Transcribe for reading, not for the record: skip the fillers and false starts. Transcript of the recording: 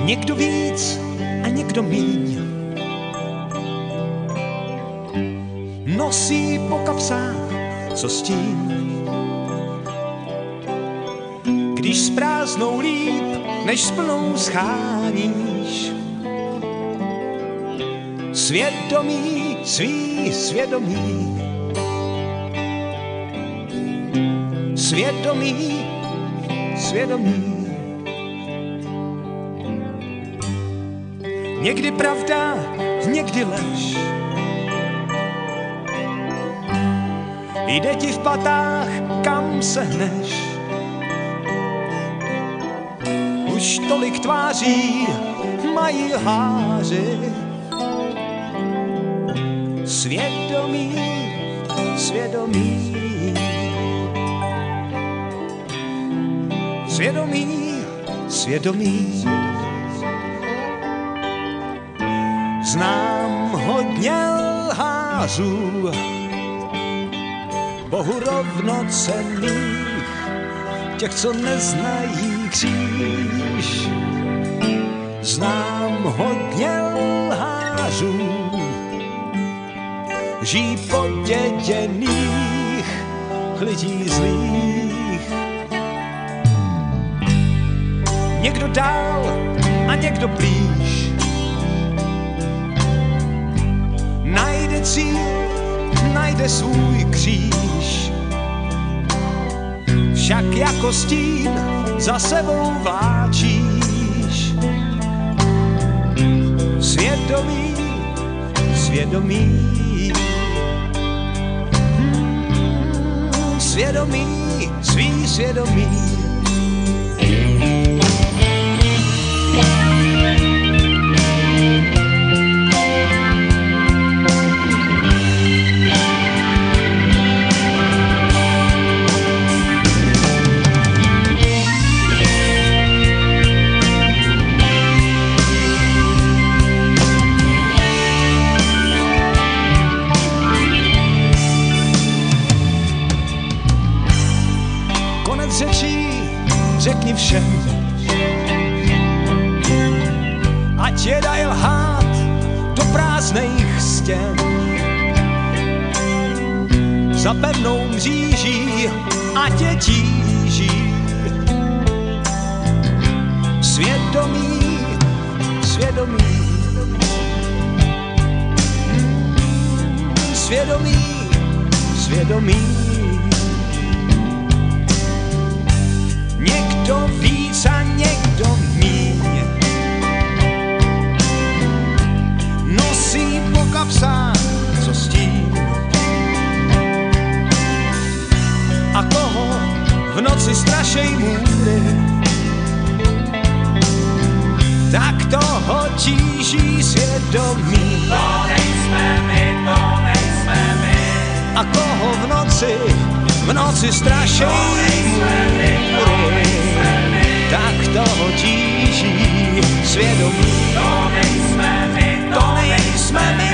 Někdo víc a někdo míň. Nosí po kapsách, co s tím. Když s prázdnou líp, než s plnou scháníš. Svědomí, svý svědomí. Svědomí, svědomí. Někdy pravda, někdy lež. Jde ti v patách, kam se hneš. Už tolik tváří mají lháři. Svědomí, svědomí. Svědomí, svědomí. Znám hodně lhářů, Bohu rovnocenných, těch, co neznají kříž. Znám hodně lhářů, žijí poděděných lidí zlých. Někdo dál a někdo blíž. Najde cíl, najde svůj kříž. Však jako stín za sebou vláčíš. Svědomí, svědomí. Svědomí, svý svědomí. Řekni všem, ať je daj lhát do prázdných stěn. Za pevnou mříží ať je tíží. Svědomí, svědomí. Svědomí, svědomí. Někdo víc a někdo míň. Nosí po kapsách, co s tím. A koho v noci strašej můry, tak toho tíží svědomí. To nejsme my, to nejsme my. A koho v noci strašej můry, tak toho tíží svědomí. To nejsme my, to nejsme my.